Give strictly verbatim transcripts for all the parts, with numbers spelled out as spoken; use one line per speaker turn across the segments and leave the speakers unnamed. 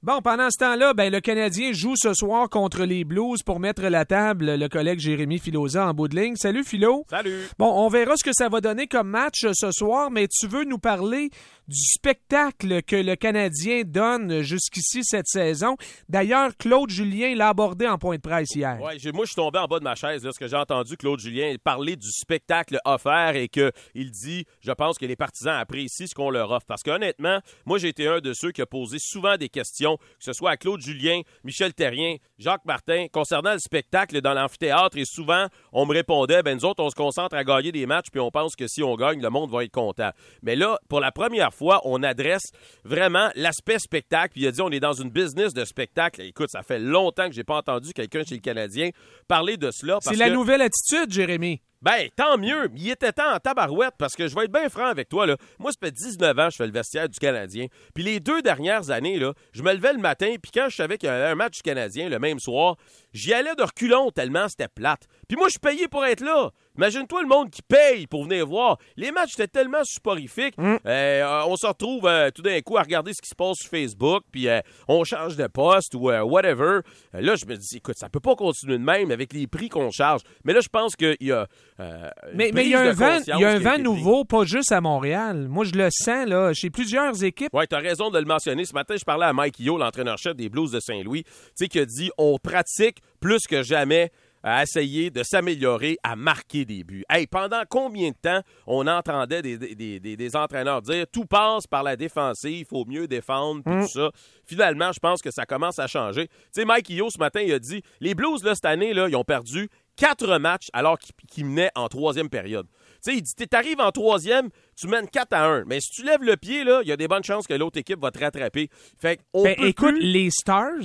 Bon, pendant ce temps-là, ben, le Canadien joue ce soir contre les Blues pour mettre la table le collègue Jérémy Filosa en bout de ligne. Salut, Philo.
Salut.
Bon, on verra ce que ça va donner comme match ce soir, mais tu veux nous parler du spectacle que le Canadien donne jusqu'ici cette saison. D'ailleurs, Claude Julien l'a abordé en point de presse hier.
Ouais, j'ai, moi, je suis tombé en bas de ma chaise lorsque j'ai entendu Claude Julien parler du spectacle offert et qu'il dit, je pense que les partisans apprécient ce qu'on leur offre. Parce qu'honnêtement, moi, j'ai été un de ceux qui a posé souvent des questions, que ce soit à Claude Julien, Michel Therrien, Jacques Martin, concernant le spectacle dans l'amphithéâtre. Et souvent, on me répondait, ben nous autres, on se concentre à gagner des matchs puis on pense que si on gagne, le monde va être content. Mais là, pour la première fois, on adresse vraiment l'aspect spectacle. Puis il a dit, on est dans une business de spectacle. Écoute, ça fait longtemps que j'ai pas entendu quelqu'un chez le Canadien parler de cela. Parce
C'est la
que...
nouvelle attitude, Jérémy.
Ben, tant mieux. Il était temps en tabarouette parce que je vais être bien franc avec toi, là. Moi, ça fait dix-neuf ans que je fais le vestiaire du Canadien. Puis les deux dernières années, là, je me levais le matin, puis quand je savais qu'il y avait un match du Canadien le même soir, j'y allais de reculons tellement c'était plate. Puis moi, je suis payé pour être là. Imagine-toi le monde qui paye pour venir voir. Les matchs étaient tellement supérifiques. Mm. Euh, on se retrouve euh, tout d'un coup à regarder ce qui se passe sur Facebook, puis euh, on change de poste ou euh, whatever. Euh, là, je me dis, écoute, ça peut pas continuer de même avec les prix qu'on charge. Mais là, je pense qu'il y a... Euh,
mais mais il y a un vent, il y a un vent nouveau, pas juste à Montréal. Moi, je le sens là, chez plusieurs équipes.
Oui, tu as raison de le mentionner. Ce matin, je parlais à Mike Yeo, l'entraîneur-chef des Blues de Saint-Louis, tu sais, qui a dit on pratique plus que jamais à essayer de s'améliorer, à marquer des buts. Hey, pendant combien de temps on entendait des, des, des, des entraîneurs dire tout passe par la défensive, il faut mieux défendre, puis mm. tout ça. Finalement, je pense que ça commence à changer. Tu sais, Mike Yeo, ce matin, il a dit les Blues, là, cette année, là, ils ont perdu quatre matchs alors qu'ils, qu'ils menaient en troisième période. Tu sais, il dit, t'arrives en troisième, tu mènes quatre à un. Mais si tu lèves le pied, là, il y a des bonnes chances que l'autre équipe va te rattraper. Fait qu'on
ben,
peut
écoute,
plus...
les Stars,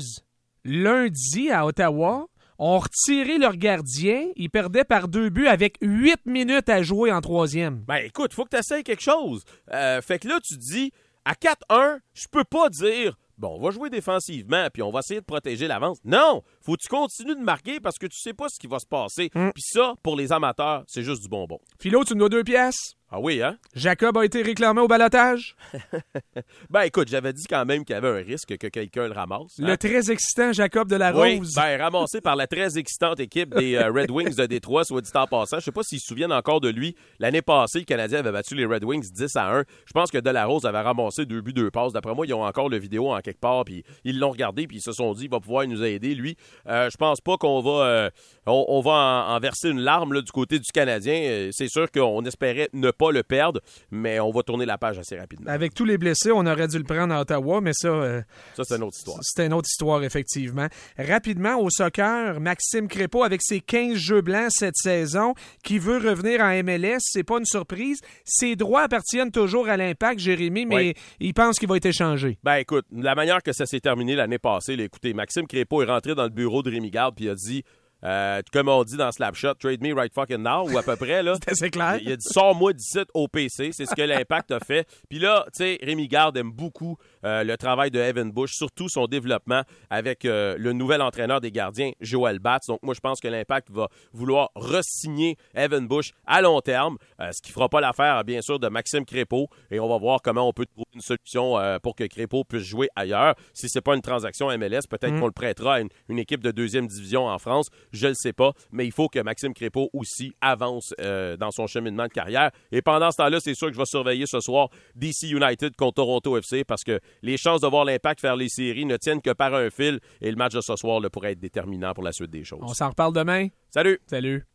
lundi à Ottawa, ont retiré leur gardien. Ils perdaient par deux buts avec huit minutes à jouer en troisième.
Ben écoute, faut que tu essayes quelque chose. Euh, fait que là, tu dis, à quatre un, je peux pas dire... Bon, on va jouer défensivement, puis on va essayer de protéger l'avance. Non! Faut que tu continues de marquer parce que tu sais pas ce qui va se passer. Mm. Puis ça, pour les amateurs, c'est juste du bonbon.
Philo, tu me dois deux pièces.
Ah oui, hein?
Jacob a été réclamé au balotage?
Ben écoute, j'avais dit quand même qu'il y avait un risque que quelqu'un le ramasse. Hein?
Le très excitant Jacob de la Rose.
Oui, ben ramassé par la très excitante équipe des euh, Red Wings de Détroit, soit dit en passant. Je sais pas s'ils se souviennent encore de lui. L'année passée, le Canadien avait battu les Red Wings dix à un. Je pense que de la Rose avait ramassé deux buts, deux passes. D'après moi, ils ont encore le vidéo en quelque part, puis ils l'ont regardé, puis ils se sont dit, il va pouvoir nous aider, lui. Euh, je pense pas qu'on va euh, on, on va en, en verser une larme là, du côté du Canadien. C'est sûr qu'on espérait ne pas le perdre, mais on va tourner la page assez rapidement.
Avec tous les blessés, on aurait dû le prendre à Ottawa, mais ça... Euh,
ça, c'est une autre histoire.
C'est une autre histoire, effectivement. Rapidement, au soccer, Maxime Crépeau, avec ses quinze jeux blancs cette saison, qui veut revenir en M L S, c'est pas une surprise. Ses droits appartiennent toujours à l'Impact, Jérémy, mais oui. il pense qu'il va être échangé.
Ben écoute, la manière que ça s'est terminé l'année passée, là, écoutez, Maxime Crépeau est rentré dans le bureau de Rémi Garde puis il a dit... Euh, comme on dit dans Slapshot, trade me right fucking now, ou à peu près, là.
C'est assez clair.
Il a dit, sors-moi d'ici au P C. C'est ce que l'Impact a fait. Puis là, tu sais, Rémi Garde aime beaucoup euh, le travail de Evan Bush, surtout son développement avec euh, le nouvel entraîneur des gardiens, Joel Batz. Donc, moi, je pense que l'Impact va vouloir re-signer Evan Bush à long terme, euh, ce qui fera pas l'affaire, bien sûr, de Maxime Crépeau. Et on va voir comment on peut trouver une solution euh, pour que Crépeau puisse jouer ailleurs. Si c'est pas une transaction M L S, peut-être mmh. qu'on le prêtera à une, une équipe de deuxième division en France. Je le sais pas, mais il faut que Maxime Crépeau aussi avance euh, dans son cheminement de carrière. Et pendant ce temps-là, c'est sûr que je vais surveiller ce soir D C United contre Toronto F C parce que les chances de voir l'Impact faire les séries ne tiennent que par un fil et le match de ce soir là, pourrait être déterminant pour la suite des choses.
On s'en reparle demain.
Salut!
Salut!